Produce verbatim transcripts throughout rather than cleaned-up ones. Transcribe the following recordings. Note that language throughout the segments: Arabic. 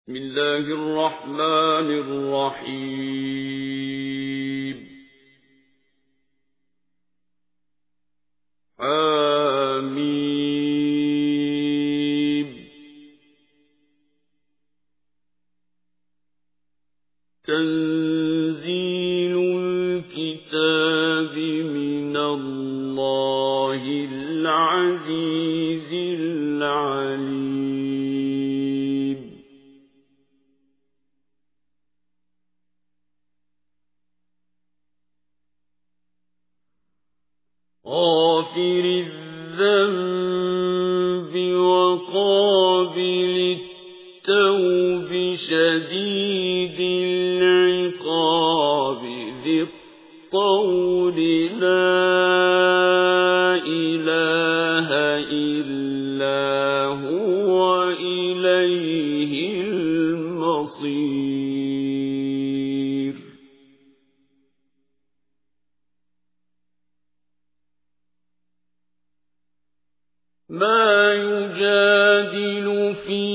بسم الله الرحمن الرحيم آمين تنزيل الكتاب من الله العزيز العليم غافر الذنب وقابل التوب شديد العقاب ذي الطول لا إله إلا هو إليه المصير ما يجادل في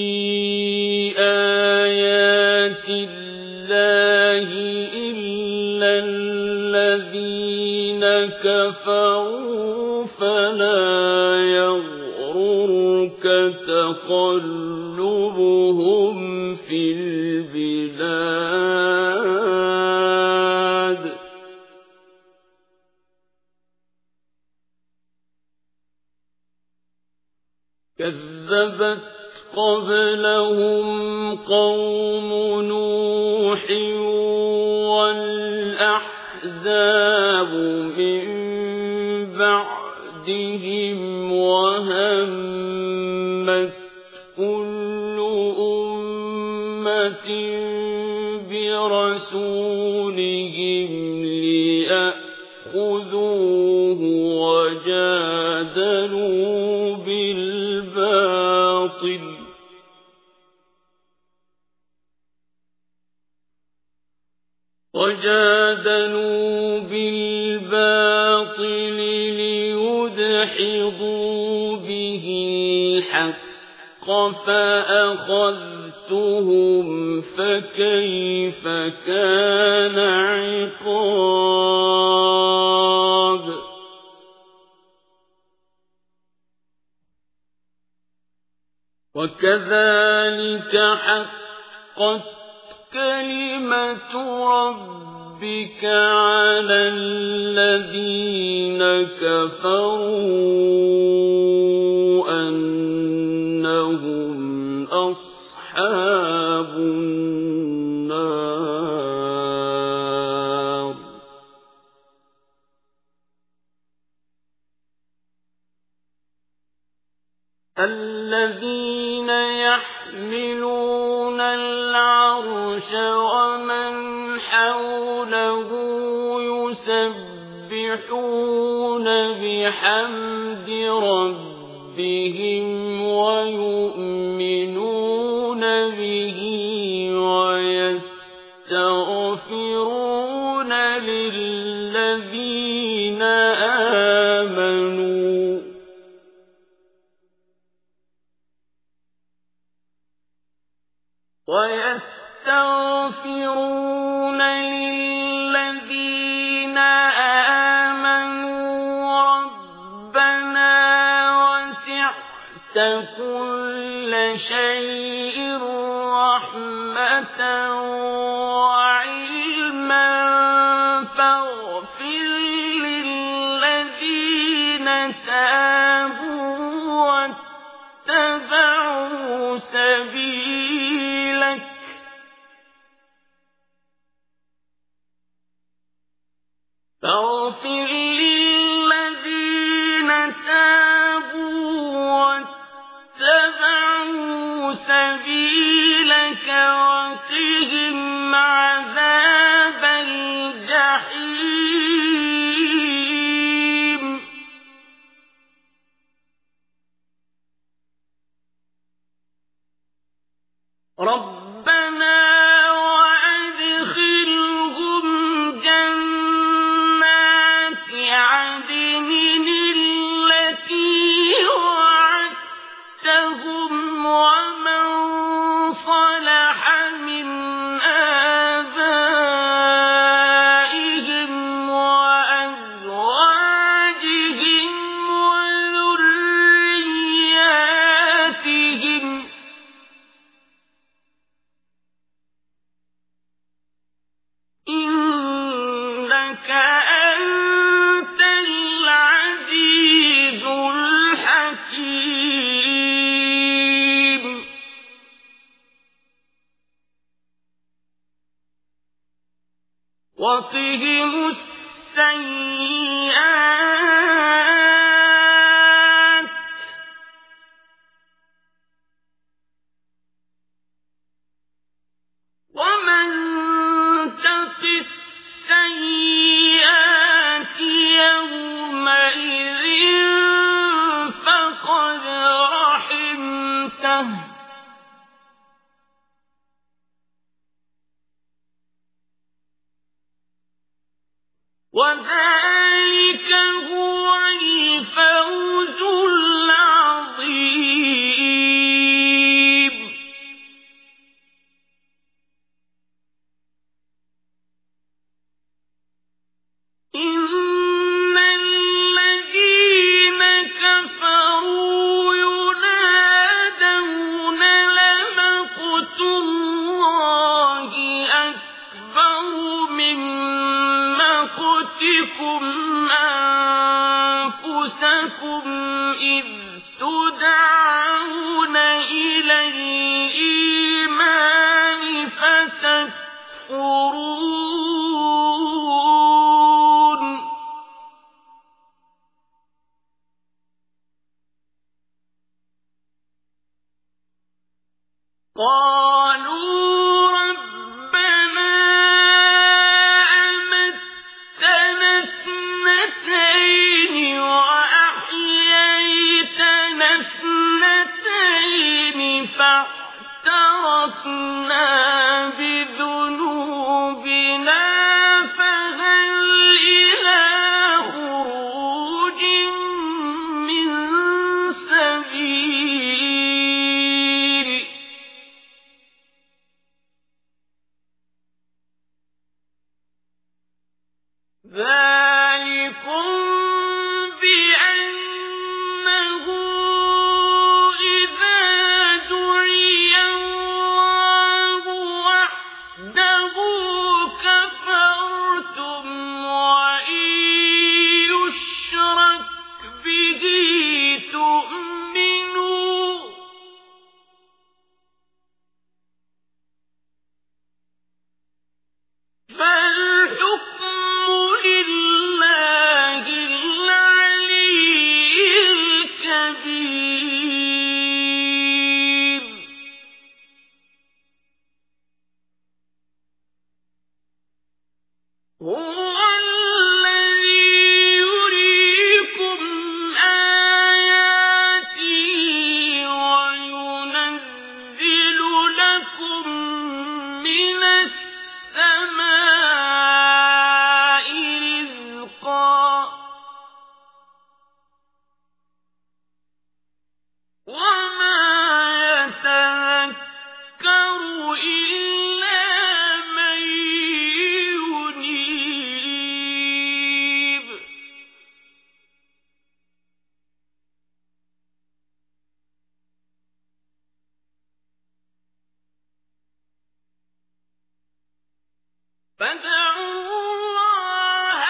آيات الله إلا الذين كفروا فلا يغررك تقلبهم في البلاد كذبت قبلهم قوم نوح والأحزاب من بعدهم وهمت كل أمة برسولهم ليأخذوه وجادلوا بالباطل وجادلوا بالباطل ليدحضوا به الحق فأخذتهم فكيف كان عقاب وكذلك حقت كلمة ربك على الذين كفروا أنهم أصحاب النار الذين يحملون العرش ومن حوله يسبحون بحمد ربهم ويؤمنون به ويستغفرون للذين آمنوا ويستغفرون للذين آمنوا ربنا وسعت كل شيء رحمة وعلما فاغفر للذين تابوا واتبعوا سبيلك فاغفر للذين تابوا واتبعوا سبيلك وقهم عذاب الجحيم ربنا وأدخلهم جنات عدن التي وعدتهم ومن صلى أنت العزيز الحكيم وقهم السيئات ومن تق السيئات يومئذ فقد رحمته وذلك هو الفوز العظيم إن الذين كفروا ينادون لمقت الله أكبر من مقتكم أنفسكم إذ تدعون إلى الإيمان فتكفرون قالوا ربنا أمتنا اثنتين وأحييتنا اثنتين فاعترفنا بذنوبنا فهل إلى خروج من سبيل ذلكم بأنه إذا دعي الله وحده كفرتم وإن يشرك به تؤمنوا فالحكم لله العلي الكبير هو الذي يريكم آياته وينزل لكم من السماء رزقا وما يتذكر إلا من ينيب فادعوا الله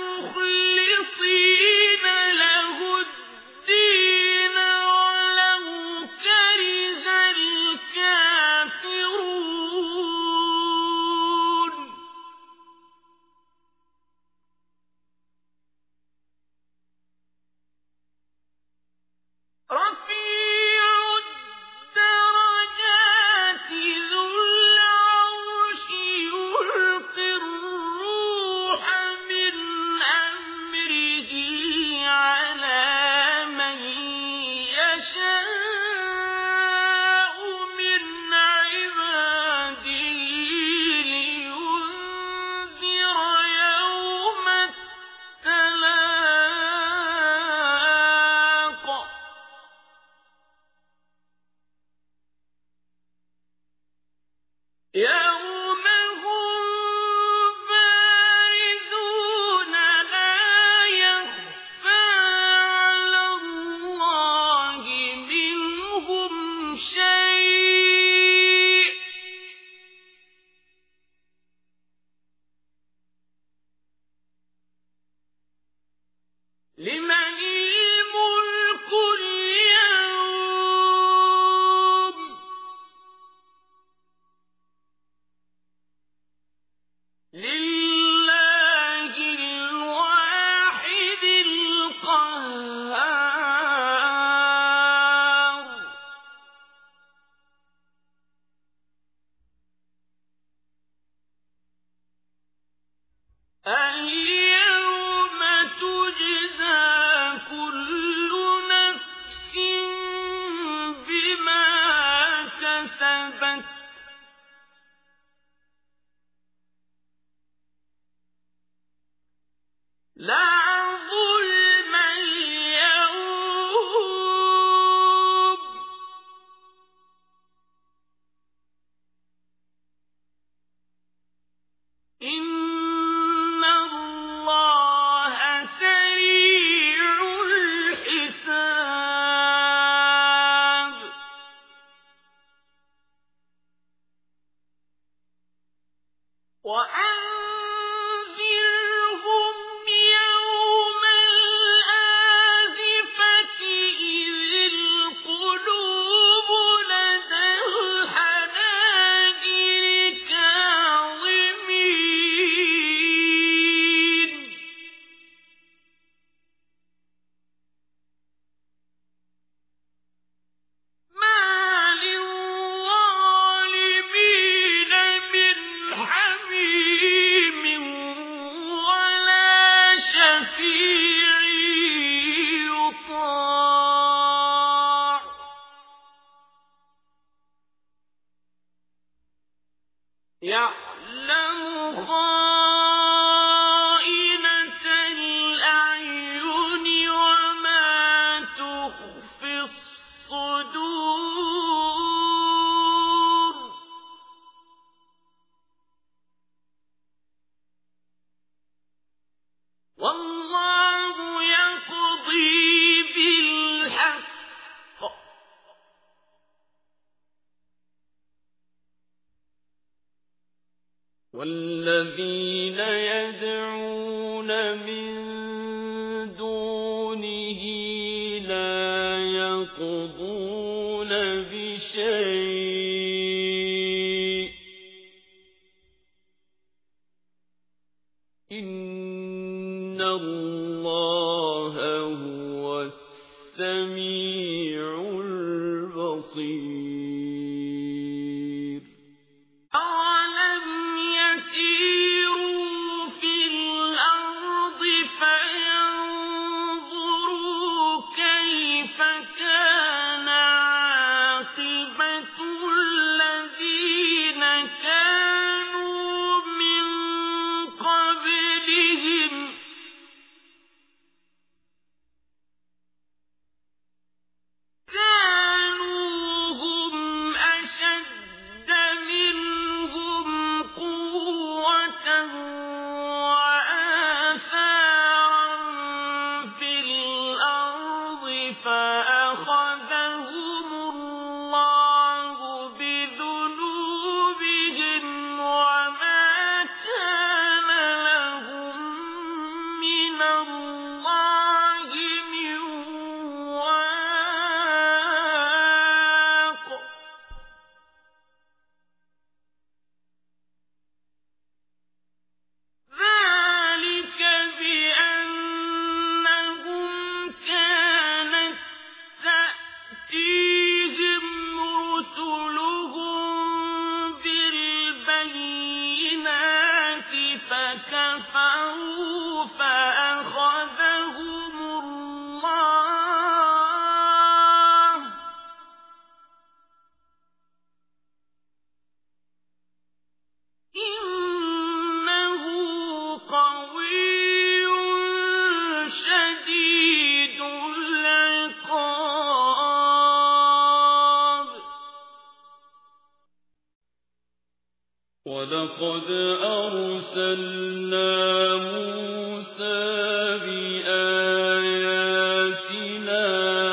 مخلصين له الدين ولو كره الكافرون رفيع الدرجات ذو العرش يلقي الروح من أمره على من يشاء من عباده لينذر يوم التلاق يوم هم بارزون لا يخفى على الله منهم شيء وأنذرهم يوم الآزفة إذ القلوب لدى الحناجر كاظمين ما للظالمين من حميم ولا شفيع يطاع يعلم خائنة الأعين وما تخفي الصدور والله يقضي بالحق والذين يدعون من دونه لا يقضون بشيء إن الله هو السميع البصير أولم يسيروا في الأرض فينظروا كيف كان عاقبة الذين كانوا من قبلهم كانوا هم أشد منهم قوة وآثارا في الأرض فأخذهم الله بذنوبهم وما كان لهم من الله من واق ذلك بأنهم كانت تأتيهم رسلهم بالبينات فكفروا فأخذهم الله إنه قوي شديد العقاب ولقد أرسلنا موسى بآياتنا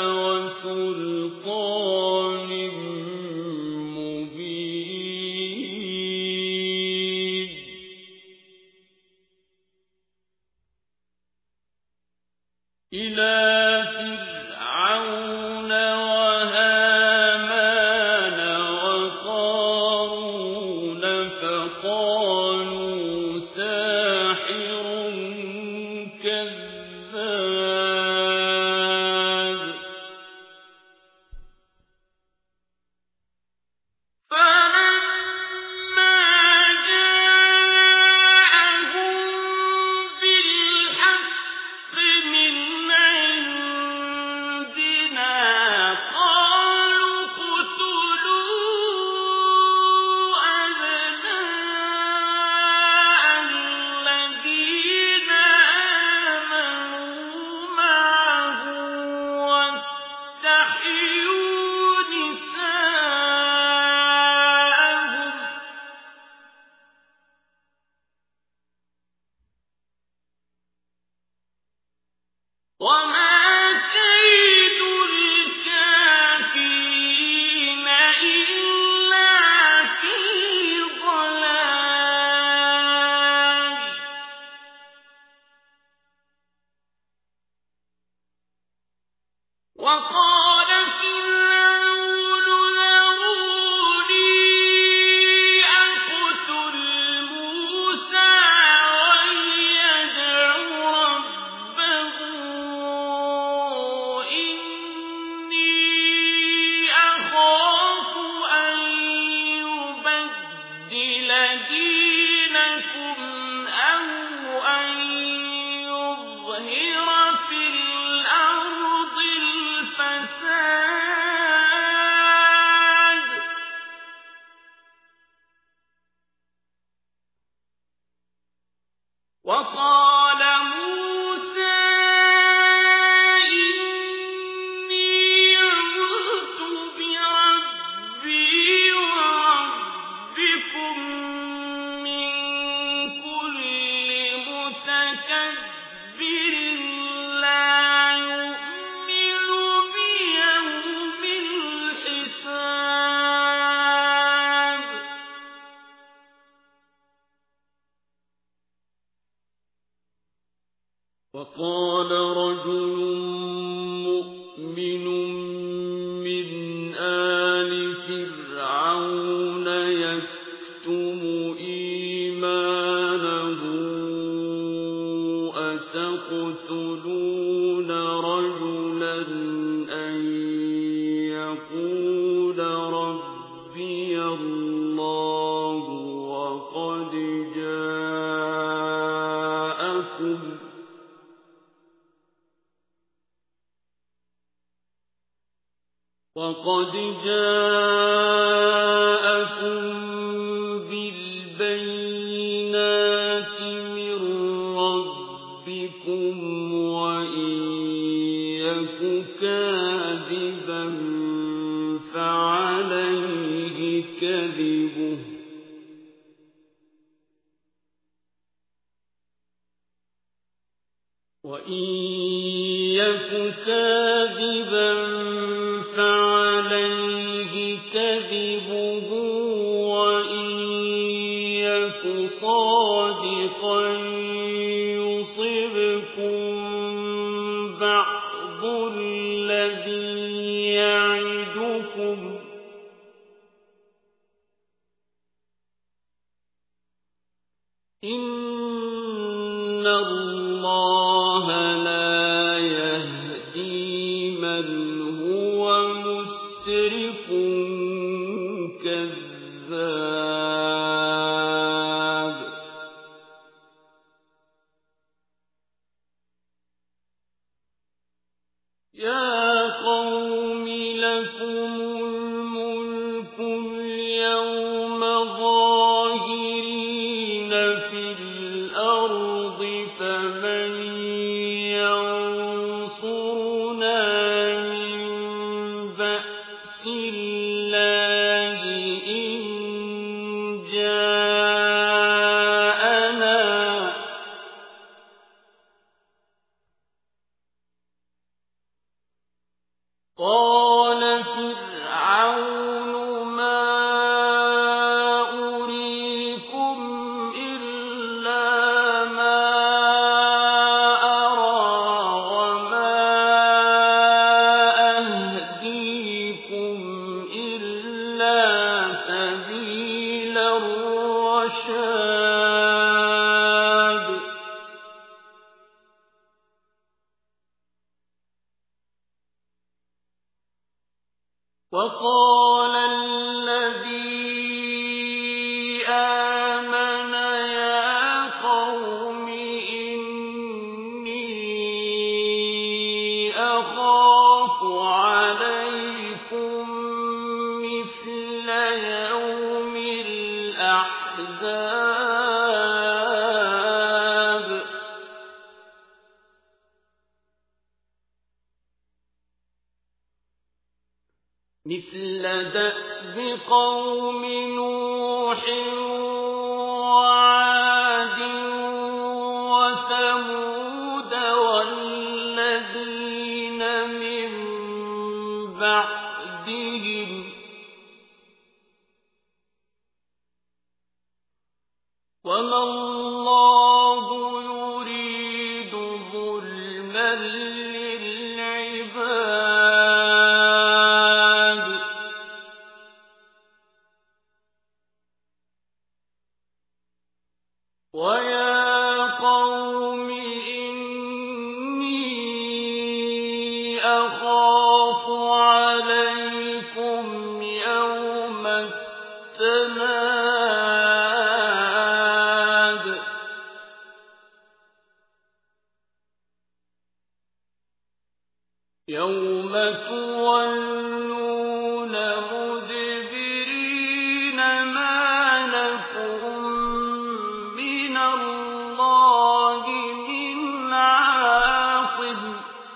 وسلطان مبين إلى فرعون وهامان وقارون فقالوا ساحر كذاب دينكم أو أن يظهر في الأرض الفساد وقال موسى إني عذت بربي وربكم من كل متكبر لا يؤمن بيوم الحساب وقال رجل مؤمن من آل فرعون يكتم إيمانه أتقتلون رجلا أن يقول ربي الله وقد جاءكم وقد جاءكم بالبينات من ربكم وإن يك كاذبا فعليه كذبه وإن يك كاذبا فعليه كذبه وإن يك صادقا يصبكم بعض الذي يعدكم إن الله لا يهدي من هو مسرف كذاب يا قوم لكم الملك اليوم ظاهرين في الأرض فمن ينصرنا من بأس الله إن جاءنا قال فرعون ما أريكم إلا ما أرى وما أهديكم إلا سبيل الرشاد وقال الذي آمن يا قوم إني أخاف عليكم مثل يوم الأحزاب مثل دأب قوم نوح وعاد وثمود والذين من بعدهم وما الله يريد ظلما للعباد ويا قوم إني أخاف عليكم يوم التناد يوم تولون مدبرين ما لكم من الله من عاصم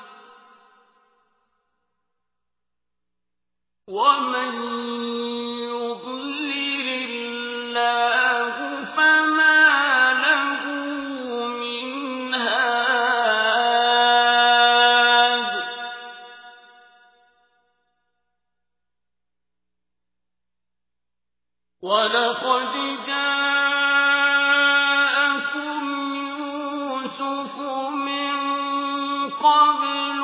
ومن يضلل الله فما له من هاد ولقد جاءكم يوسف من قبل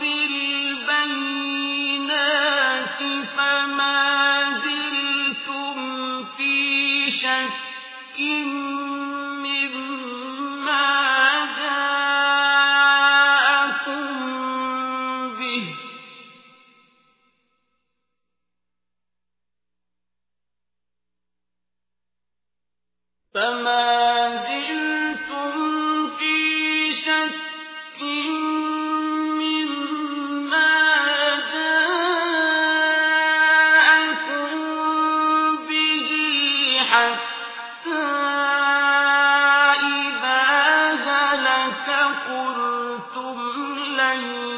بالبينات فما زلتم في شك مما جاءكم به فما زلتم في شك مما جاءكم به حتى إذا هلك قلتم لن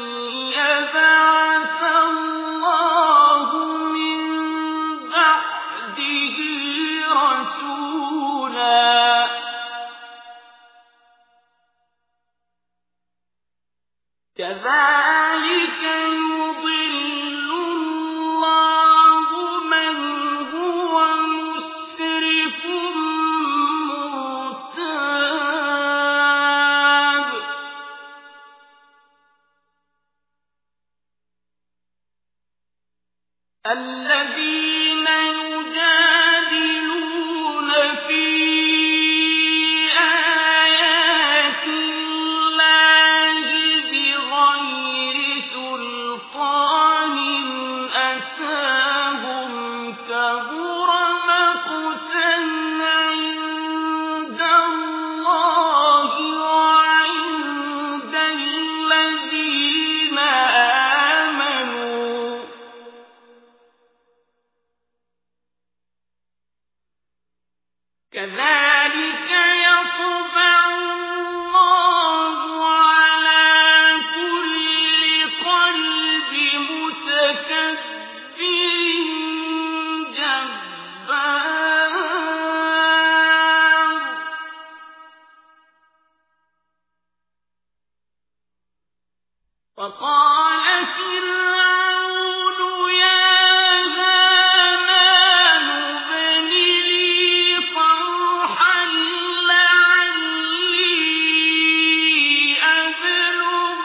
يبعث الله من بعده رسولا كذلك يضل الله من هو مسرف مرتاب الذين يجادلون في آيات الله بغير سلطان أتاهم كبر مقتا عند الله وعند الذين آمنوا كذلك يطبع الله على كل قلب متكبر جبار وقال فرعون يا هامان ابن لي صرحا لعلي أبلغ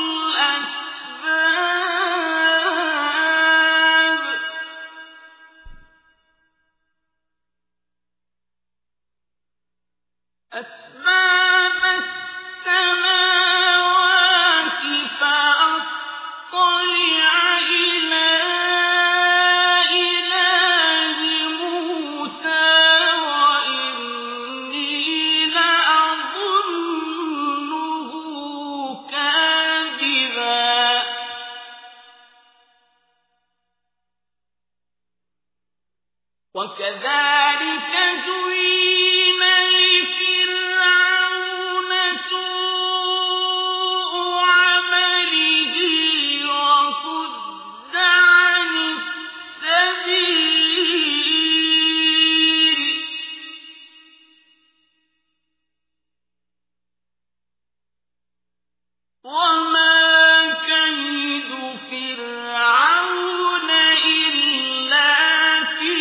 الأسباب أسباب السماوات فأطلع إلى إله موسى وإني لأظنه كاذبا وكذلك زين لفرعون سوء عمله وصد عن السبيل وما كيد فرعون إلا في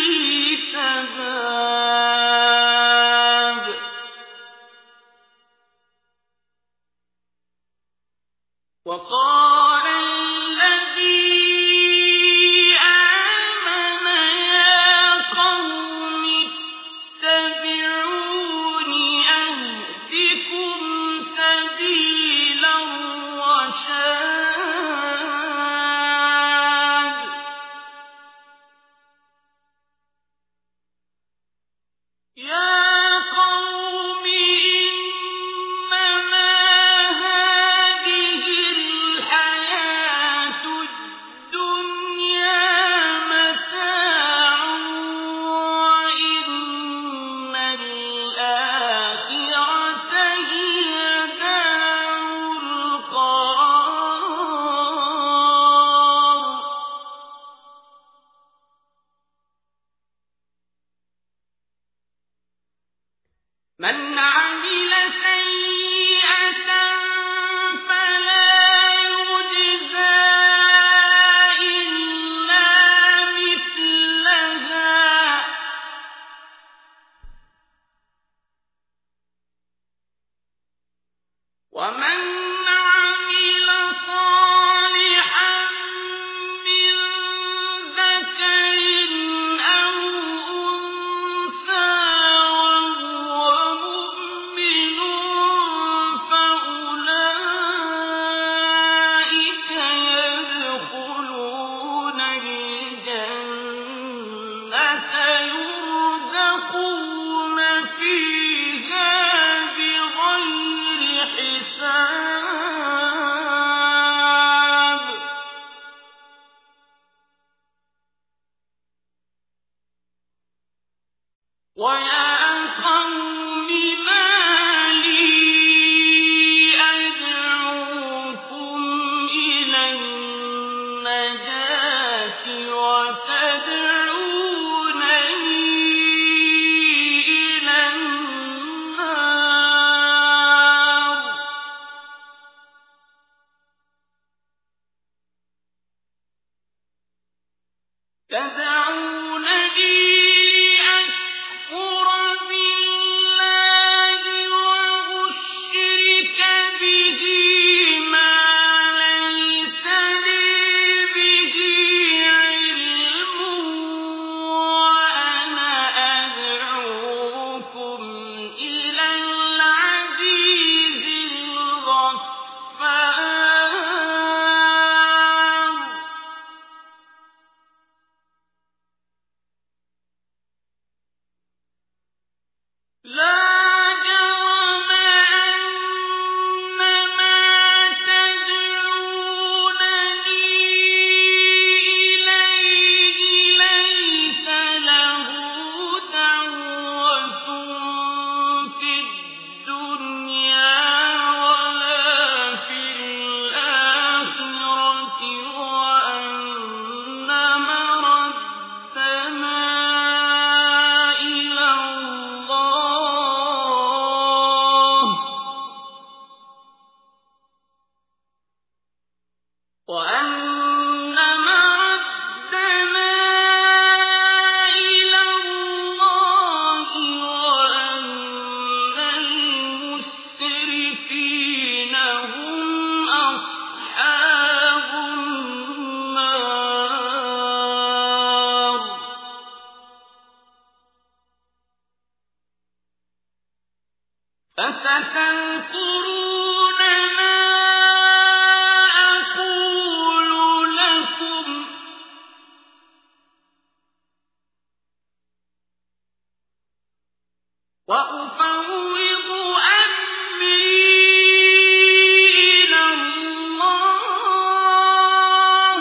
تباب وقال الذي آمن يا قوم اتبعون أهدكم سبيل الرشاد يا قوم إنما هذه الحياة من عمل سيئة فلا يجزى إلا مثلها ومن عمل صالحا من ذكر أو أنثى وهو مؤمن فأولئك يدخلون الجنة يرزقون فيها بغير حساب ويا قوم ما لي أدعوكم إلى النجاة وتدعونني إلى النار تدعونني لأكفر بالله وأشرك به ما ليس لي به علم وأنا أدعوكم إلى العزيز الغفار لا جرم أن ما تدعونني إليه ليس له دعوة في الدنيا ولا في الآخرة وأن مردنا إلى الله وأن مردنا إلى الله وأن المسرفين هم أصحاب النار فستذكرون ما أقول لكم وأفوض أمري إلى الله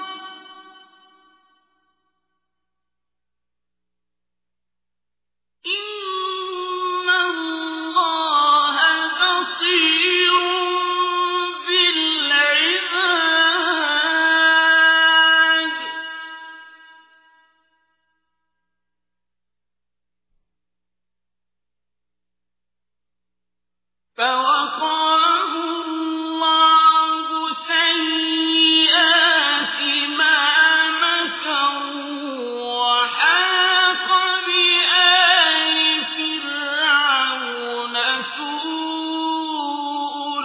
إن الله بصير بالعباد فوقاه الله سيئات ما مكروا وحاق بآل فرعون سوء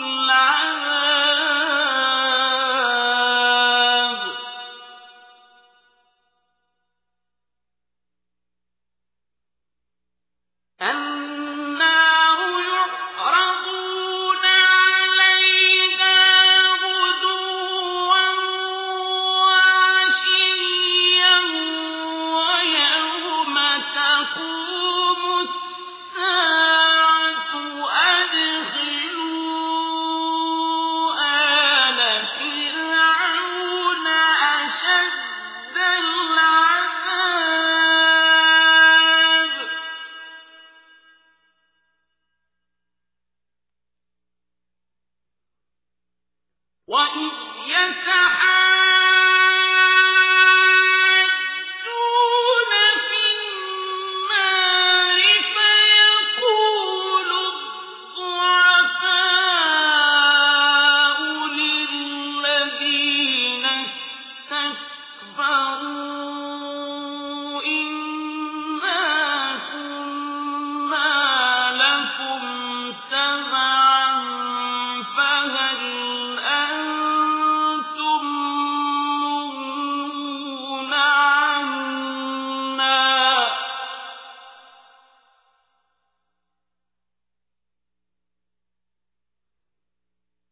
العذاب النار يعرضون عليها غدوا وعشيا ويوم تقوم الساعة أدخلوا آل فرعون أشد العذاب وإذ يتحاجون في النار فيقول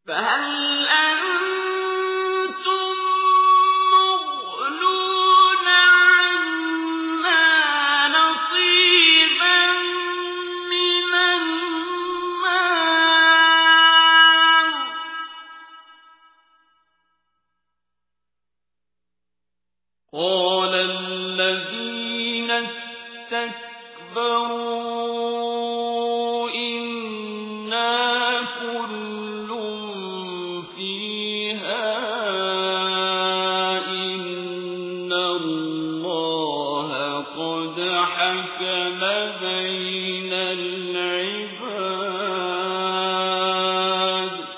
فهل أنتم مغنون عنا نصيبا من النار قال الذين استكبروا إنا كل فيها إن الله قد حكم بين العباد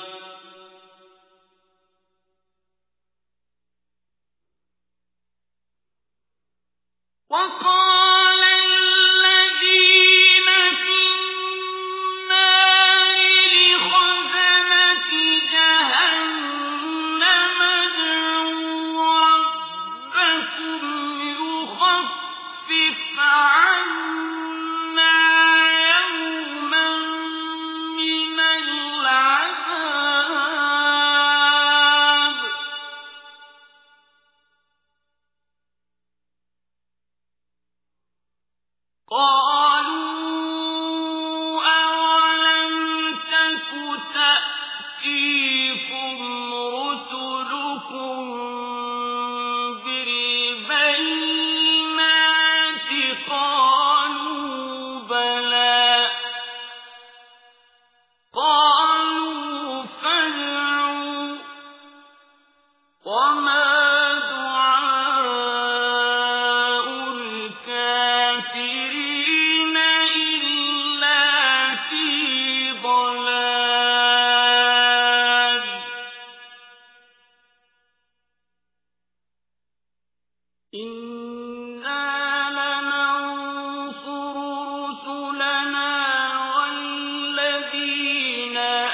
وقال الذين في النار لخزنة جهنم ادعوا ربكم يخفف عنا يوما من العذاب قالوا أولم تك تأتيكم رسلكم بالبينات قالوا بلى قالوا فادعوا وما دعاء الكافرين إلا في ضلال إنا لننصر رسلنا والذين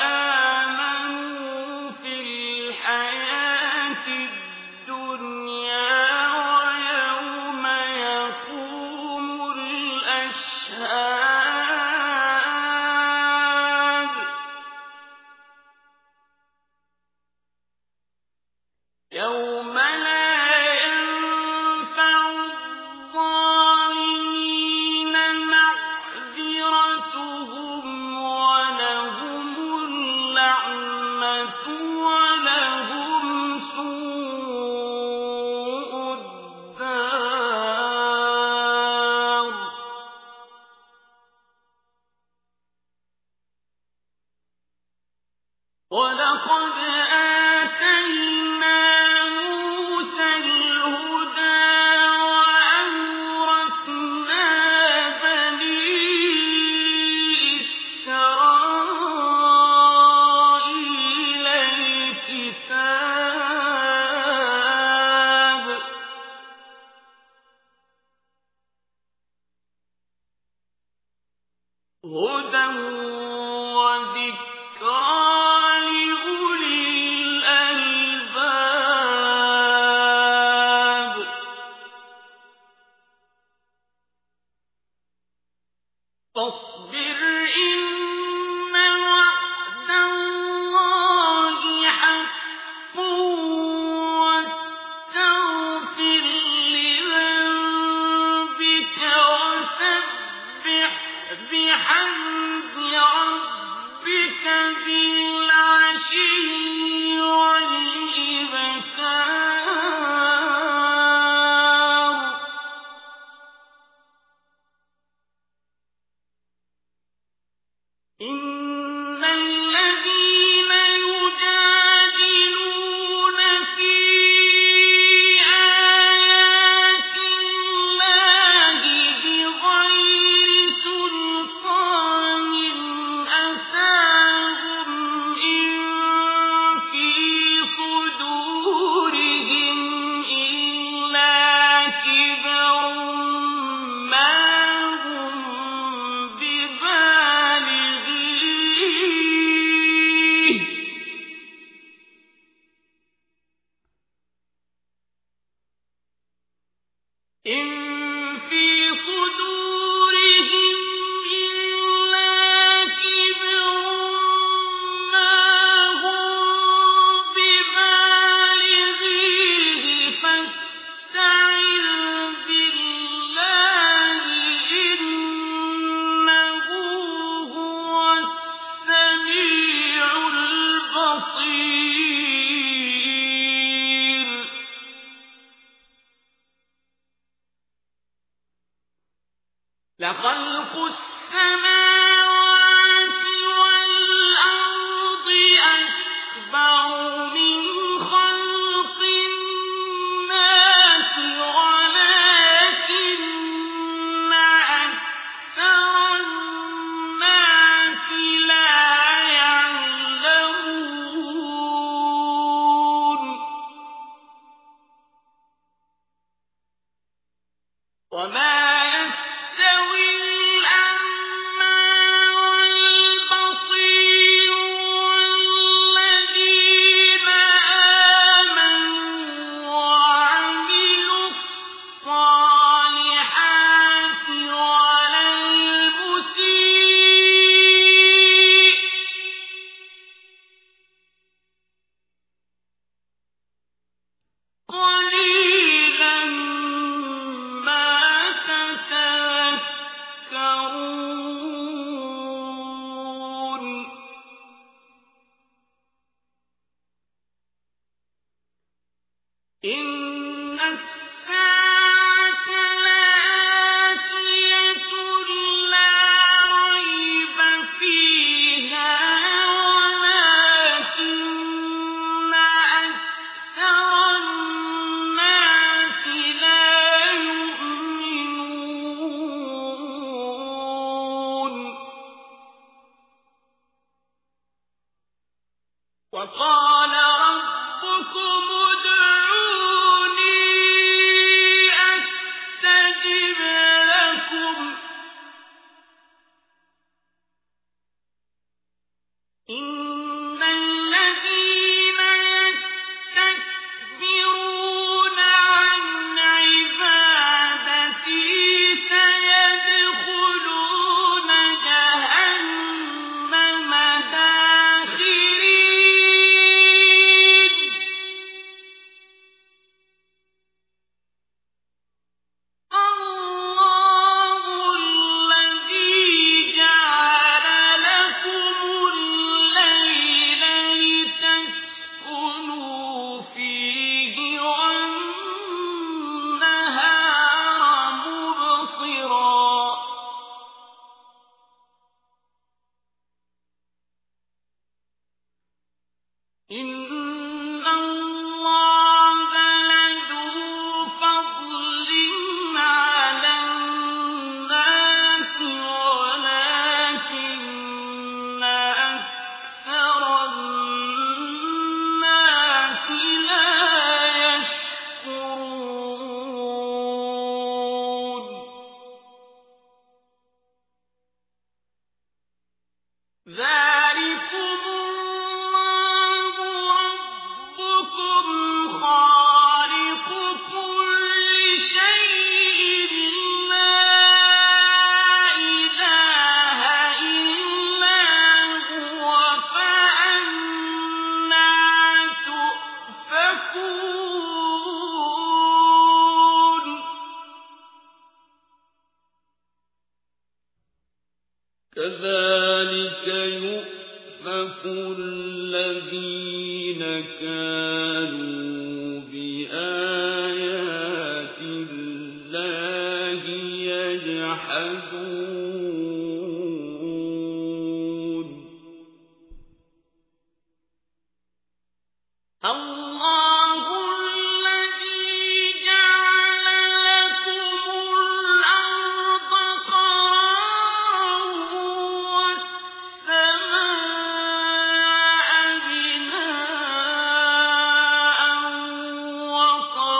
آمنوا في الحياة الدنيا ويوم يقوم الأشهاد يوم لا ينفع الظالمين معذرتهم ولهم اللعنة ولهم سوء الدار ولقد آتينا موسى الهدى وأورثنا بني إسرائيل الكتاب هدى وذكرى لأولي الألباب فاصبر إن وعد الله حق واستغفر لذنبك وسبح بحمد ربك بالعشي والإبكار إن الذين يجادلون في آيات الله بغير سلطان أتاهم إن في صدورهم إلا كبر ما هم ببالغين كذلك يؤفك الذين كانوا بآيات الله يجحدون. الله الذي جعل لكم الأرض قرارا والسماء بناء وصرف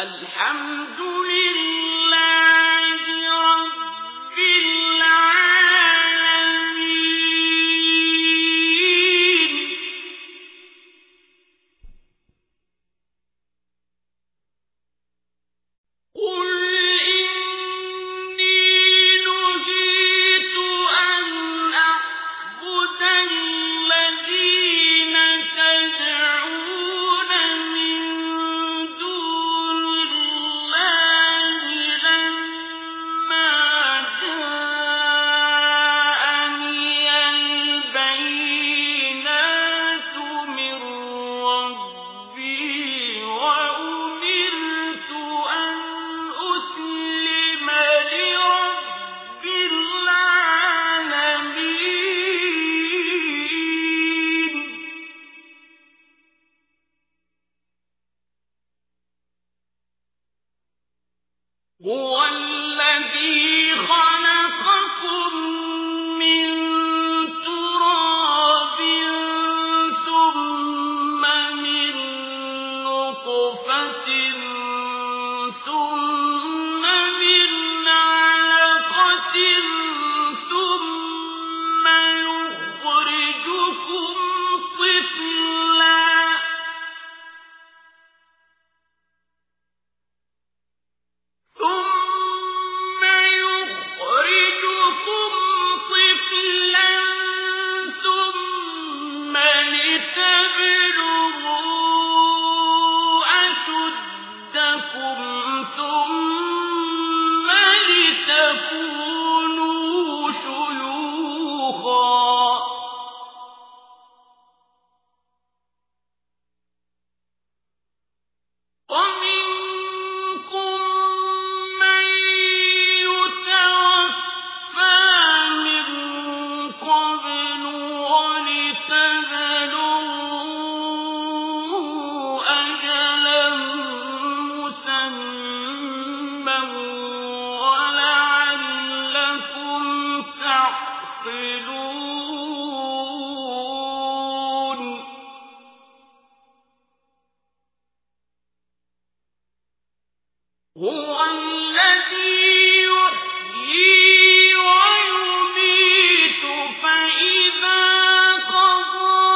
الحمد لله رب العالمين. قل إني نهيت أن أعبد الذين تدعون من دون الله لما جاءني البينات من ربي وأمرت أن أسلم لرب العالمين. هو الذي خلقكم من تراب ثم من نطفة ثم من علقة ثم يخرجكم طفلا ثم يخرجكم طفلا ثم لتبلغوا أشدكم ثم لتكونوا شيوخا ومنكم من يتوفى من قبل ولتبلغوا أجلا مسمى ولعلكم تعقلون. هو الذي يحيي ويميت فإذا قضى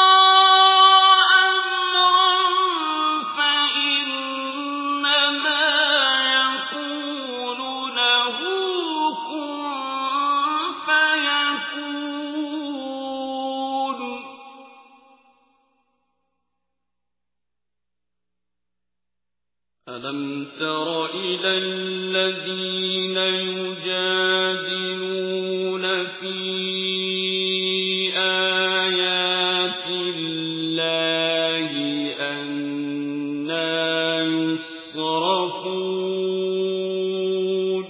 أمرا فإنما يقول له كن فيكون. ألم تر إلى الذين يجادلون في آيات الله أنى يصرفون.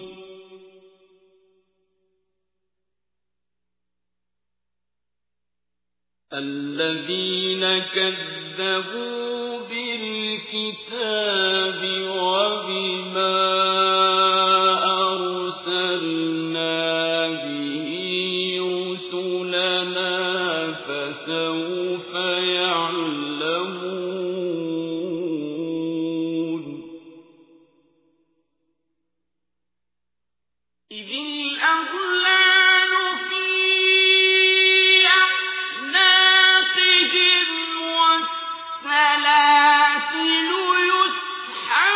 الذين كذبوا بالكتاب وبما أرسلنا به رسلنا فسوف يعلمون. إذ الأغلال في أعناقهم والسلاسل يسحبون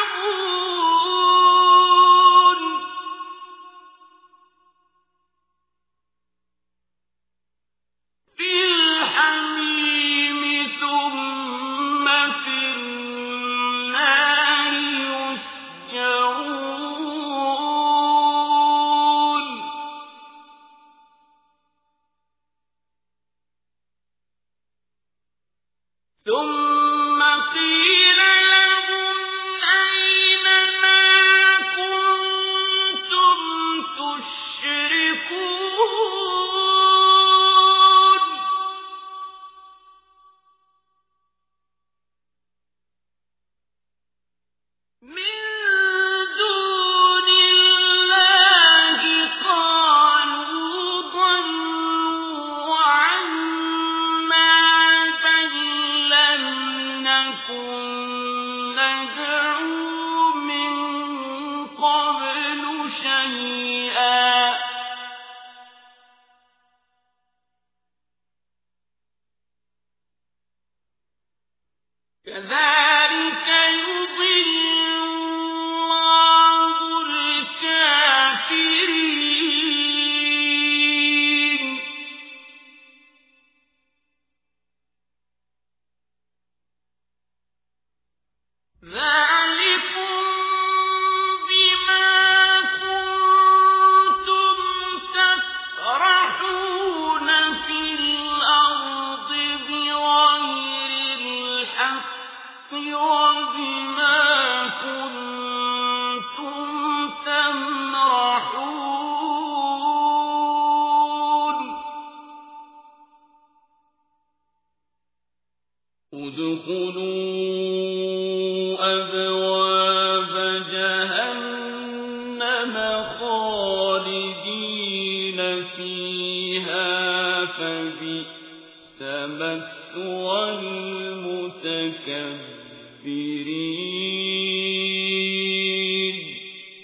مُدْبِرِينَ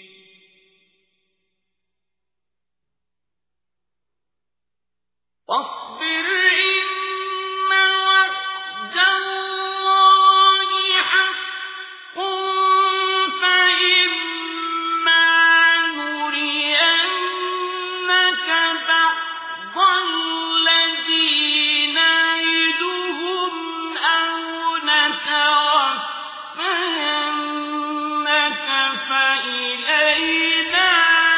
فاصبر إن وعد الله حق فإما نرينك بعض الذي نعدهم أو نتوفينك فإلينا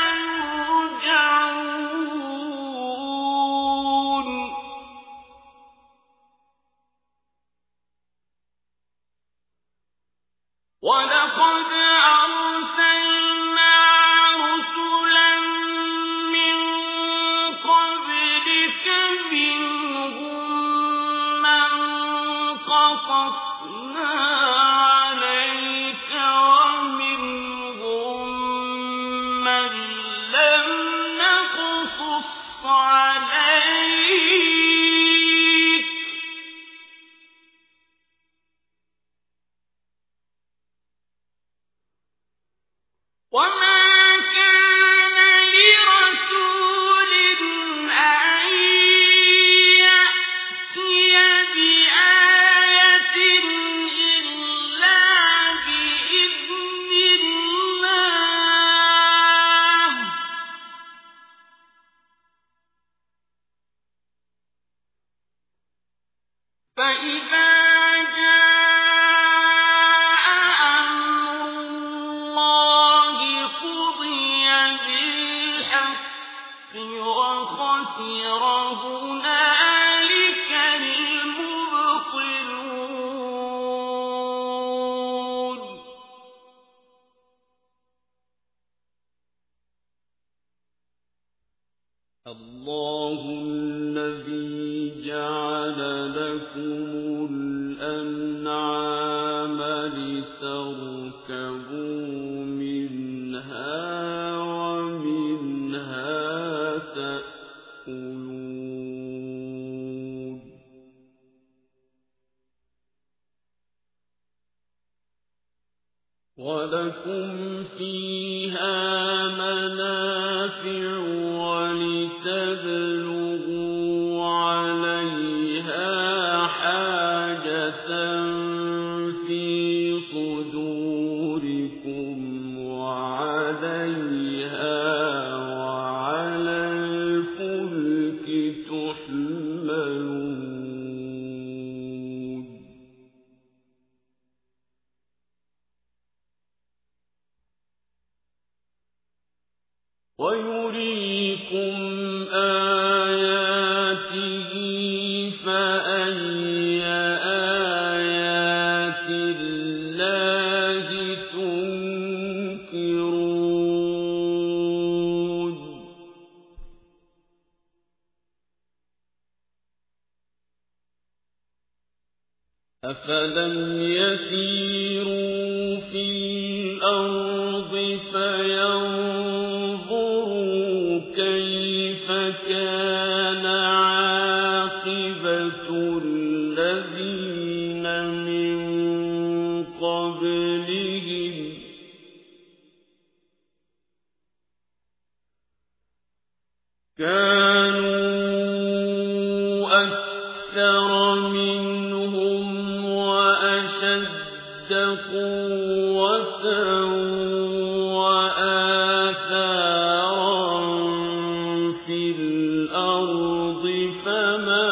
يرجعون ولقد أرسلنا رسلا من قبلك منهم من قصصنا عليك ومنهم من لم نقصص عليك وما كان لرسول أن يأتي بآية إلا بإذن الله فإذا جاء أمر الله قضي بالحق وخسر هنالك المبطلون الله الذي جعل لكم الأنعام لتركبوا منها ومنها تأكلون ولكم فيها منافع ولتبلغوا عليها حاجة في صدوركم وعليها وعلى الفلك تحملون ويريكم آياته فأي آيات الله تنكرون أفلم يسيروا في الأرض فينظروا كيف كان عاقبة الذين من قبلهم كانوا أكثر منهم وأشد قوة وآثارا في الأرض فما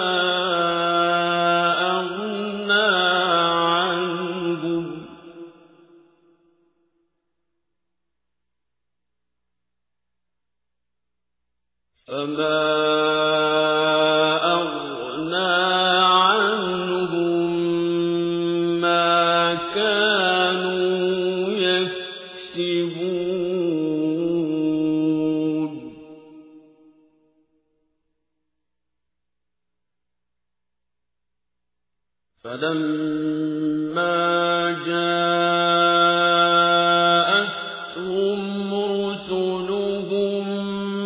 أغنى عنهم فما أغنى عنهم ما كانوا يكسبون فلما جاءتهم رسلهم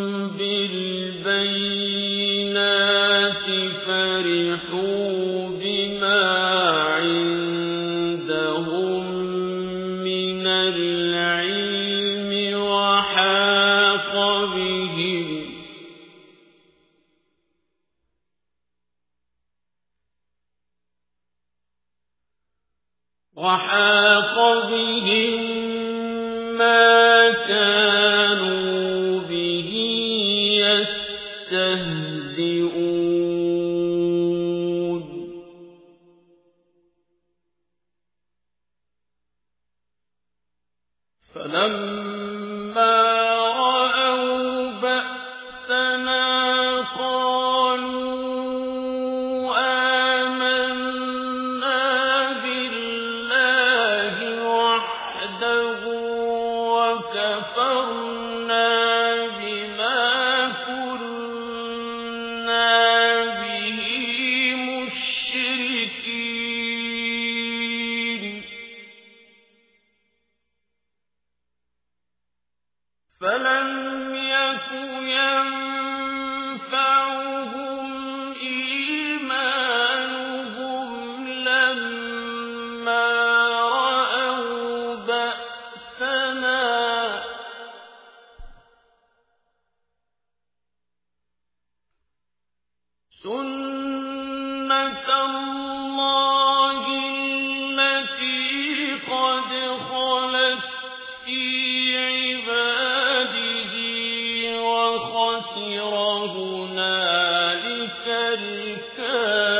بالبينات فرحوا بما عندهم وحاق بهم ما كانوا به يستهزئون فلما رأوا بأسنا قالوا آمنا بالله وحده وكفرنا بما كنا به مشركين فلم يك ينفعهم إيمانهم لما رأوا بأسنا سنة الله التي قد خلت في عباده وخسر هنالك الكافرون